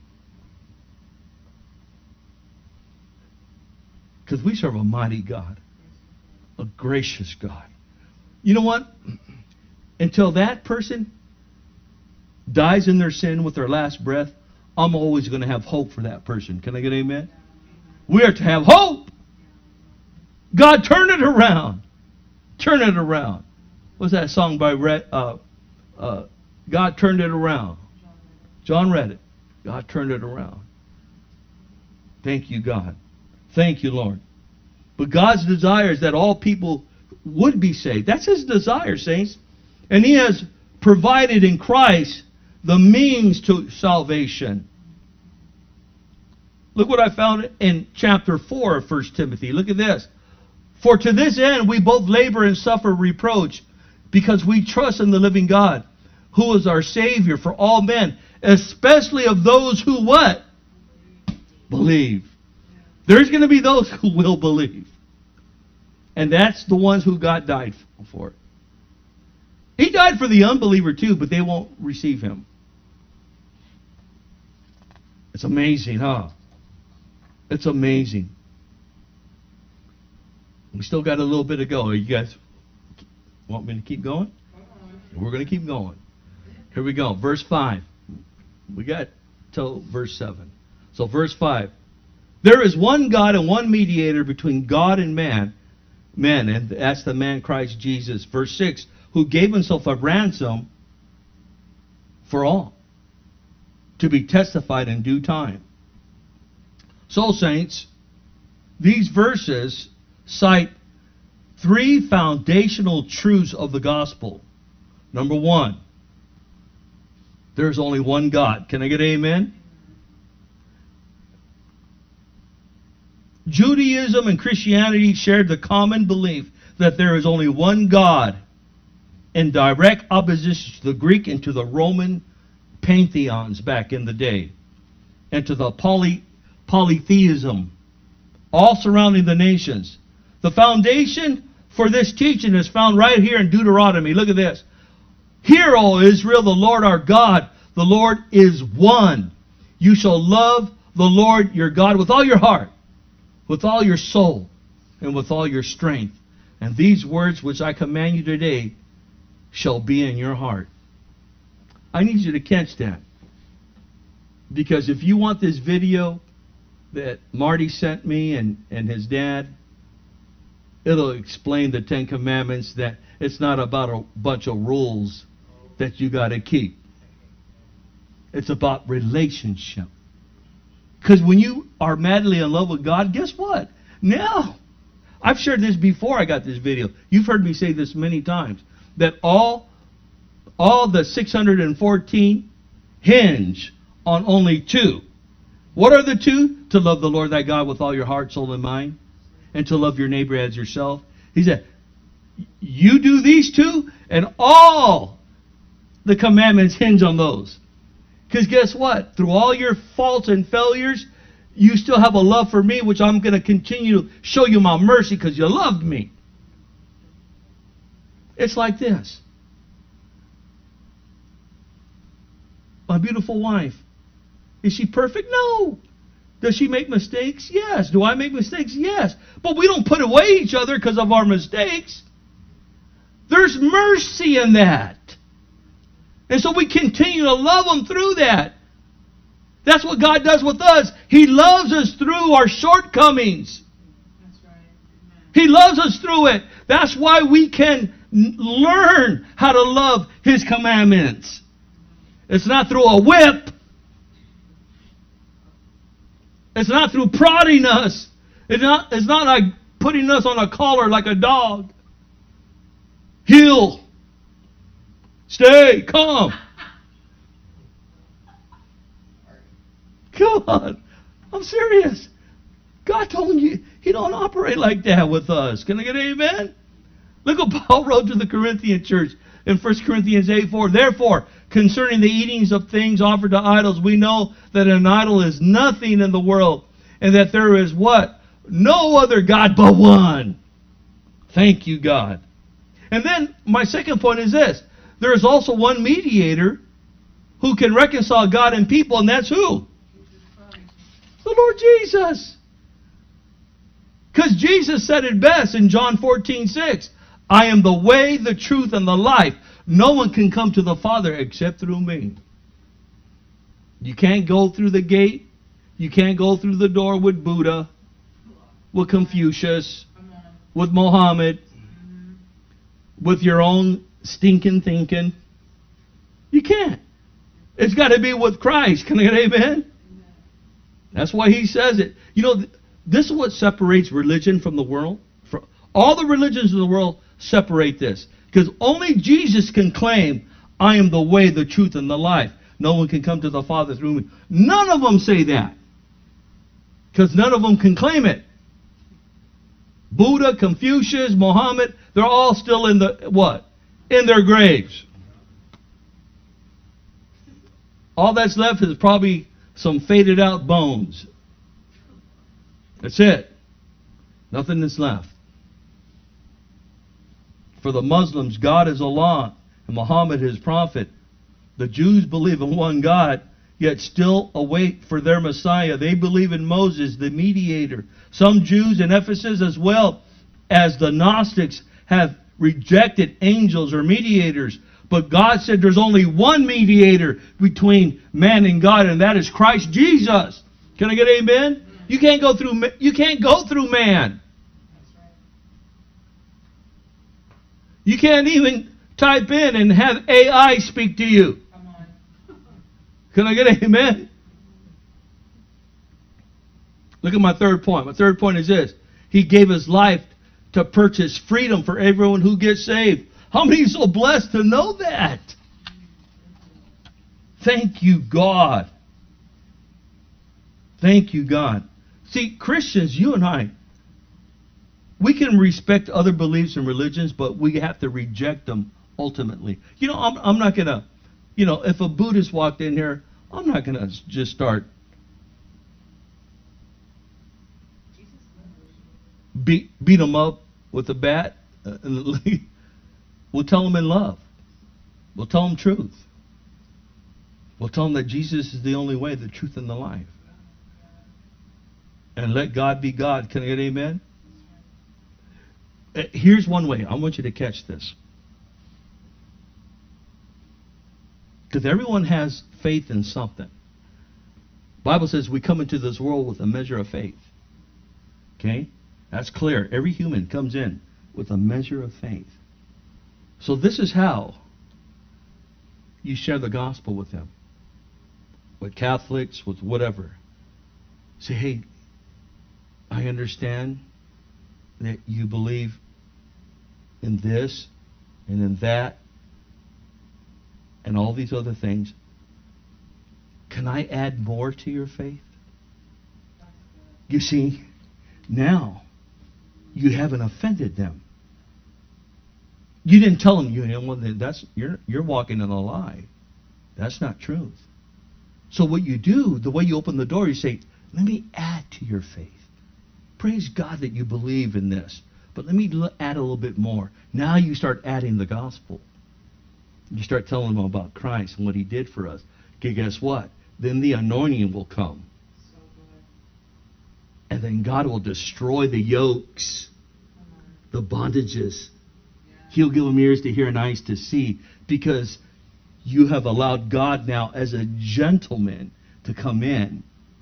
Because we serve a mighty God. A gracious God. You know what? Until that person dies in their sin with their last breath, I'm always going to have hope for that person. Can I get an amen? We are to have hope. God, turn it around. Turn it around. What's that song by uh, uh, God Turned It Around? John read it. God turned it around. Thank you, God. Thank you, Lord. But God's desire is that all people would be saved. That's His desire, saints. And He has provided in Christ the means to salvation. Look what I found in chapter four of First Timothy. Look at this. For to this end we both labor and suffer reproach, because we trust in the living God, who is our Savior for all men, especially of those who what? Believe. There's going to be those who will believe. And that's the ones who God died for. He died for the unbeliever too, but they won't receive Him. It's amazing, huh? It's amazing. We still got a little bit to go. You guys want me to keep going? We're going to keep going. Here we go. Verse five. We got till verse seven. So verse five. There is one God and one mediator between God and man. Men, and that's the man Christ Jesus. Verse six. Who gave Himself a ransom for all, to be testified in due time. So, saints, these verses cite three foundational truths of the gospel. Number one, there's only one God. Can I get an amen? Judaism and Christianity shared the common belief that there is only one God, in direct opposition to the Greek and to the Roman pantheons back in the day, and to the poly, polytheism, all surrounding the nations. The foundation for this teaching is found right here in Deuteronomy. Look at this. Hear, O Israel, the Lord our God, the Lord is one. You shall love the Lord your God with all your heart, with all your soul, and with all your strength. And these words which I command you today shall be in your heart. I need you to catch that. Because if you want this video that Marty sent me and, and his dad, it'll explain the Ten Commandments, that it's not about a bunch of rules that you got to keep. It's about relationship. Because when you are madly in love with God, guess what? Now, I've shared this before I got this video. You've heard me say this many times. That all, all the six hundred fourteen hinge on only two. What are the two? To love the Lord thy God with all your heart, soul, and mind. And to love your neighbor as yourself. He said, you do these two, and all the commandments hinge on those. Because guess what? Through all your faults and failures, you still have a love for me, which I'm going to continue to show you my mercy because you loved me. It's like this. My beautiful wife. Is she perfect? No. Does she make mistakes? Yes. Do I make mistakes? Yes. But we don't put away each other because of our mistakes. There's mercy in that. And so we continue to love them through that. That's what God does with us. He loves us through our shortcomings. That's right. Amen. He loves us through it. That's why we can learn how to love His commandments. It's not through a whip. It's not through prodding us. It's not, it's not like putting us on a collar like a dog. Heel. Stay. Come. Come on. I'm serious. God told you He don't operate like that with us. Can I get an amen? Look what Paul wrote to the Corinthian church in First Corinthians eight four. Therefore, concerning the eatings of things offered to idols, we know that an idol is nothing in the world, and that there is what? No other God but one. Thank you, God. And then my second point is this. There is also one mediator who can reconcile God and people, and that's who? The Lord Jesus. Because Jesus said it best in John fourteen six. I am the way, the truth, and the life. No one can come to the Father except through me. You can't go through the gate. You can't go through the door with Buddha, with Confucius, with Mohammed, with your own stinking thinking. You can't. It's got to be with Christ. Can I get an amen? That's why he says it. You know, this is what separates religion from the world. All the religions of the world separate this. Because only Jesus can claim, I am the way, the truth, and the life. No one can come to the Father through me. None of them say that. Because none of them can claim it. Buddha, Confucius, Mohammed, they're all still in the, what? In their graves. All that's left is probably some faded out bones. That's it. Nothing is left. For the Muslims, God is Allah and Muhammad his prophet. The Jews believe in one God, yet still await for their Messiah. They believe in Moses, the mediator. Some Jews in Ephesus, as well as the Gnostics, have rejected angels or mediators. But God said there's only one mediator between man and God, and that is Christ Jesus. Can I get an amen? You can't go through you can't go through man. You can't even type in and have A I speak to you. Can I get an amen? Look at my third point. My third point is this. He gave his life to purchase freedom for everyone who gets saved. How many are so blessed to know that? Thank you, God. Thank you, God. See, Christians, you and I, we can respect other beliefs and religions, but we have to reject them ultimately. You know, I'm, I'm not going to, you know, if a Buddhist walked in here, I'm not going to just start beat, beat them up with a bat. We'll tell them in love. We'll tell them truth. We'll tell them that Jesus is the only way, the truth, and the life. And let God be God. Can I get amen? Here's one way. I want you to catch this. Because everyone has faith in something. The Bible says we come into this world with a measure of faith. Okay? That's clear. Every human comes in with a measure of faith. So this is how you share the gospel with them. With Catholics, with whatever. Say, hey, I understand that you believe in this and in that and all these other things. Can I add more to your faith? You see, now you haven't offended them. You didn't tell them, you know, well, that's you're you're walking in a lie. That's not truth. So what you do, the way you open the door, you say, let me add to your faith. Praise God that you believe in this. But let me add a little bit more. Now you start adding the gospel. You start telling them about Christ and what He did for us. Okay, guess what? Then the anointing will come. So good. And then God will destroy the yokes, the bondages. Yeah. He'll give them ears to hear and eyes to see, because you have allowed God now as a gentleman to come in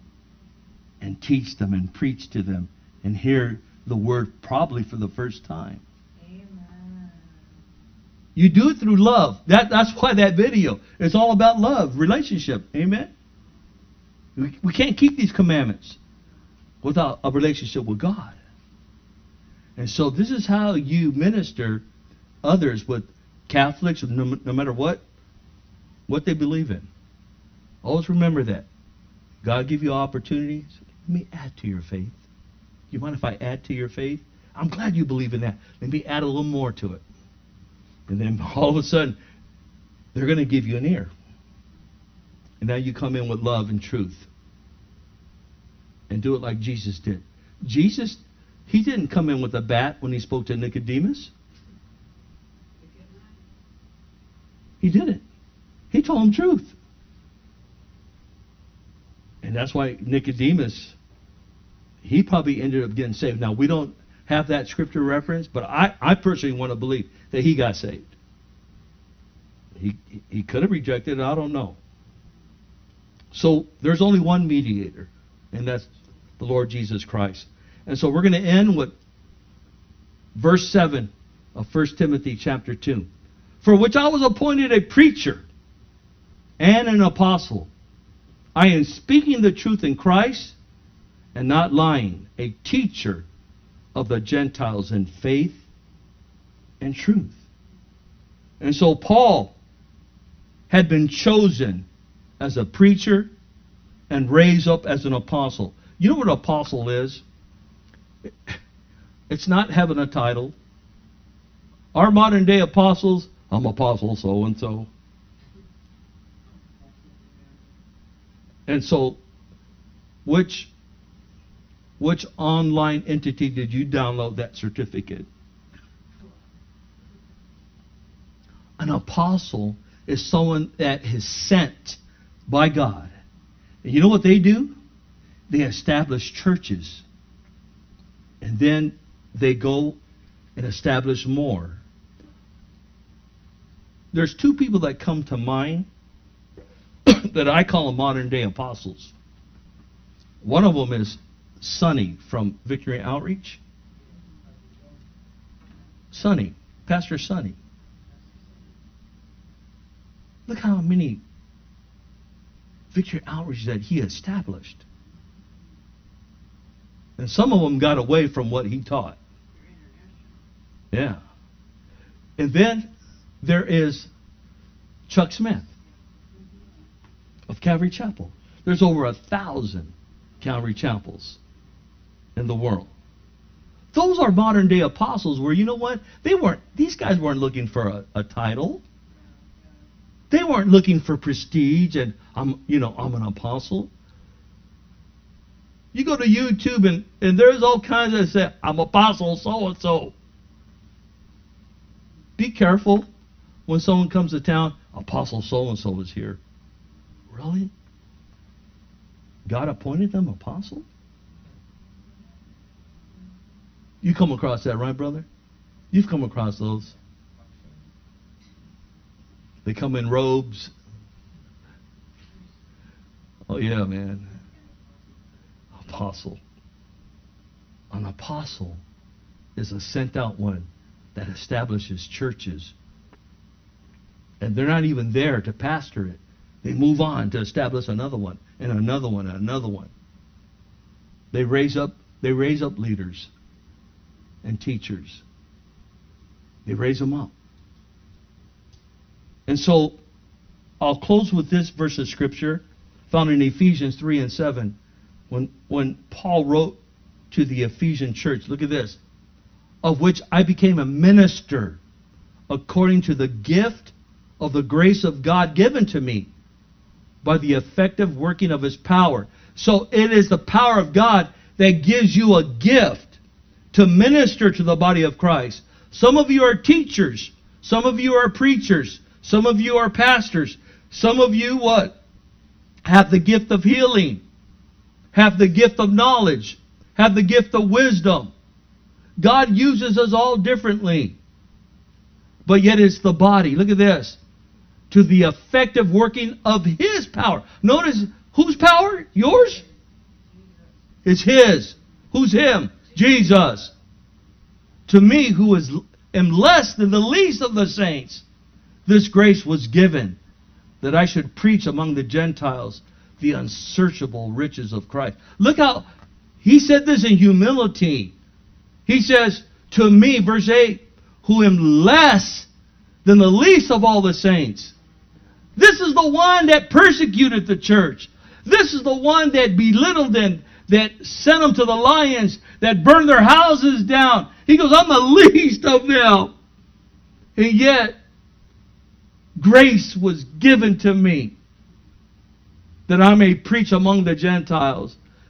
and teach them and preach to them and hear the word probably for the first time. Amen. You do it through love. That, that's why that video is all about love, relationship. Amen? We, we can't keep these commandments without a relationship with God. And so this is how you minister others with Catholics, no, no matter what, what they believe in. Always remember that. God give you opportunities. Let me add to your faith. You mind if I add to your faith? I'm glad you believe in that. Let me add a little more to it. And then all of a sudden, they're going to give you an ear. And now you come in with love and truth. and do it like Jesus did. Jesus, he didn't come in with a bat when he spoke to Nicodemus. He didn't. He told him truth. And that's why Nicodemus, he probably ended up getting saved. Now, we don't have that scripture reference, but I, I personally want to believe that he got saved. He, he could have rejected it. I don't know. So there's only one mediator, and that's the Lord Jesus Christ. And so we're going to end with verse seven of First Timothy chapter two. For which I was appointed a preacher and an apostle. I am speaking the truth in Christ and not lying, a teacher of the Gentiles in faith and truth. And so Paul had been chosen as a preacher and raised up as an apostle. You know what an apostle is? It's not having a title. Our modern day apostles, I'm apostle so-and-so. And so, which, which online entity did you download that certificate? An apostle is someone that is sent by God. And you know what they do? They establish churches. And then they go and establish more. There's two people that come to mind that I call them modern day apostles. One of them is Sonny from Victory Outreach. Sonny, Pastor Sonny. Look how many Victory Outreach that he established. And some of them got away from what he taught. Yeah. And then there is Chuck Smith of Calvary Chapel. There's over a thousand Calvary Chapels in the world. Those are modern day apostles where, you know what? They weren't, these guys weren't looking for a, a title. They weren't looking for prestige and I'm, you know, I'm an apostle. You go to YouTube and, and there's all kinds that say, I'm apostle so-and-so. Be careful when someone comes to town, apostle so-and-so is here. Really? God appointed them apostle? You come across that, right, brother? You've come across those. They come in robes. Oh, yeah, man. Apostle. An apostle is a sent out one that establishes churches. And they're not even there to pastor it. They move on to establish another one, and another one, and another one. They raise up, they raise up leaders and teachers. They raise them up. And so, I'll close with this verse of Scripture found in Ephesians three and seven. When, when Paul wrote to the Ephesian church, look at this. Of which I became a minister according to the gift of the grace of God given to me by the effective working of His power. So it is the power of God that gives you a gift to minister to the body of Christ. Some of you are teachers. Some of you are preachers. Some of you are pastors. Some of you, what? Have the gift of healing. Have the gift of knowledge. Have the gift of wisdom. God uses us all differently. But yet it's the body. Look at this. To the effective working of His power. Notice, whose power? Yours? It's His. Who's Him? Jesus. To me, who is am less than the least of the saints, this grace was given, that I should preach among the Gentiles the unsearchable riches of Christ. Look how he said this in humility. He says, to me, verse eight, who am less than the least of all the saints. This is the one that persecuted the church. This is the one that belittled them, that sent them to the lions, that burned their houses down. He goes, I'm the least of them. And yet, grace was given to me that I may preach among the Gentiles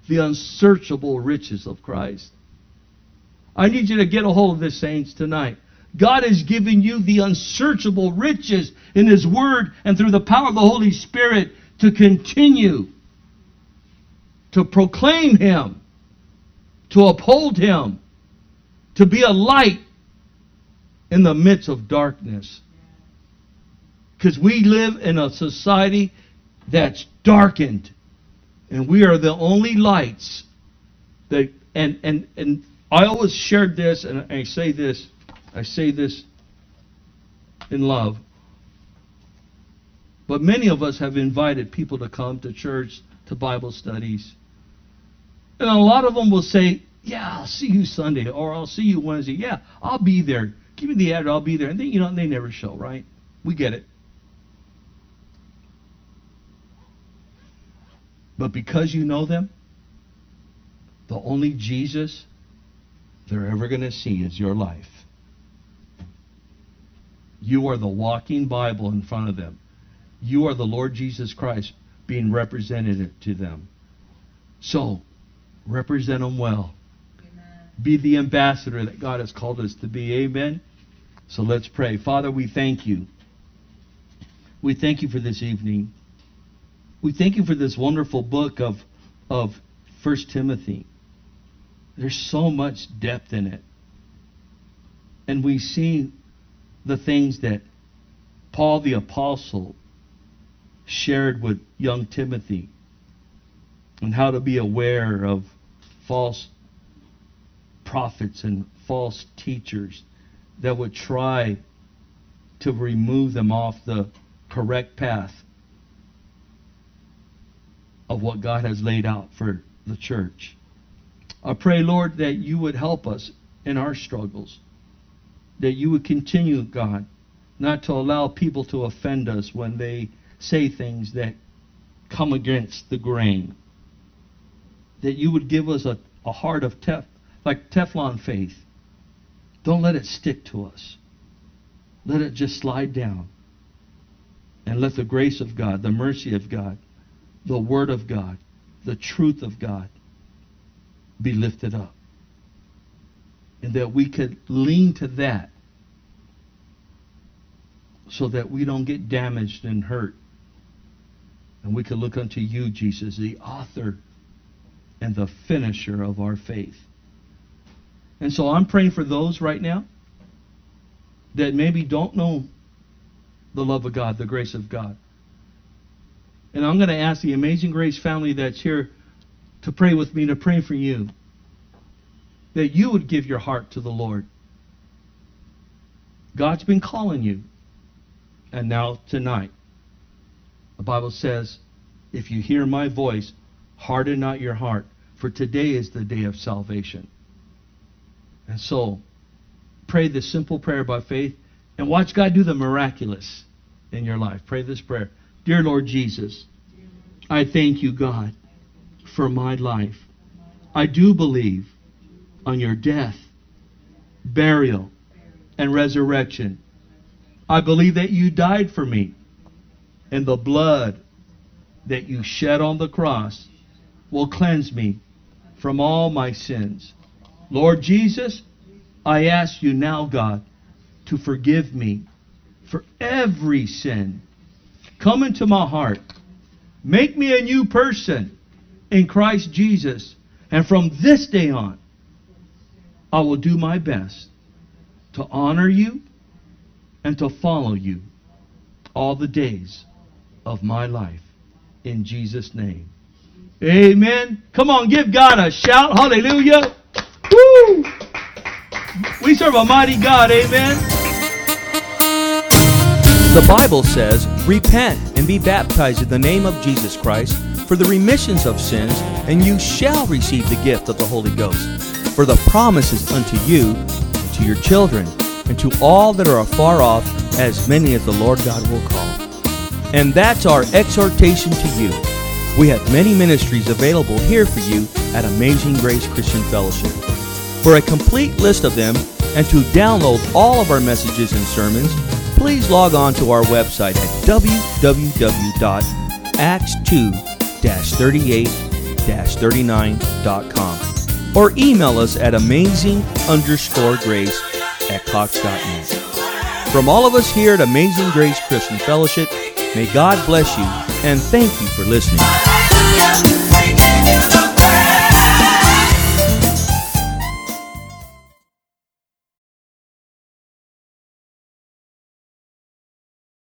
the unsearchable riches of Christ. I need you to get a hold of this, saints, tonight. God has given you the unsearchable riches in His Word and through the power of the Holy Spirit to continue to proclaim Him, to uphold Him, to be a light in the midst of darkness. Because we live in a society that's darkened. And we are the only lights that, and, and, and I always shared this, and I say this, I say this in love. But many of us have invited people to come to church, to Bible studies. And a lot of them will say, yeah, I'll see you Sunday, or I'll see you Wednesday. Yeah, I'll be there. Give me the address, I'll be there. And then, you know, they never show, right? We get it. But because you know them, the only Jesus they're ever going to see is your life. You are the walking Bible in front of them. You are the Lord Jesus Christ being represented to them. So, represent them well. Amen. Be the ambassador that God has called us to be. Amen? So let's pray. Father, we thank you. We thank you for this evening. We thank you for this wonderful book of, of First Timothy. There's so much depth in it. And we see the things that Paul the Apostle shared with young Timothy, and how to be aware of false prophets and false teachers that would try to remove them off the correct path of what God has laid out for the church. I pray, Lord, that you would help us in our struggles. That you would continue, God, not to allow people to offend us when they say things that come against the grain. That you would give us a, a heart of tef, like Teflon faith. Don't let it stick to us. Let it just slide down. And let the grace of God, the mercy of God, the Word of God, the truth of God be lifted up. And that we could lean to that so that we don't get damaged and hurt. And we can look unto you, Jesus, the author and the finisher of our faith. And so I'm praying for those right now that maybe don't know the love of God, the grace of God. And I'm going to ask the Amazing Grace family that's here to pray with me, to pray for you. That you would give your heart to the Lord. God's been calling you. And now tonight, the Bible says, if you hear my voice, harden not your heart, for today is the day of salvation. And so, pray this simple prayer by faith and watch God do the miraculous in your life. Pray this prayer. Dear Lord Jesus, I thank you, God, for my life. I do believe on your death, burial, and resurrection. I believe that you died for me, and the blood that you shed on the cross will cleanse me from all my sins. Lord Jesus, I ask you now, God, to forgive me for every sin. Come into my heart. Make me a new person in Christ Jesus. And from this day on, I will do my best to honor you and to follow you all the days of my life. In Jesus' name. Amen. Come on, give God a shout. Hallelujah. Woo! We serve a mighty God. Amen. The Bible says, repent and be baptized in the name of Jesus Christ for the remissions of sins, and you shall receive the gift of the Holy Ghost. For the promise is unto you, and to your children, and to all that are afar off, as many as the Lord God will call. And that's our exhortation to you. We have many ministries available here for you at Amazing Grace Christian Fellowship. For a complete list of them, and to download all of our messages and sermons, please log on to our website at w w w dot acts two dash thirty-eight thirty-nine dot com or email us at amazing underscore grace at cox dot net. From all of us here at Amazing Grace Christian Fellowship, may God bless you and thank you for listening.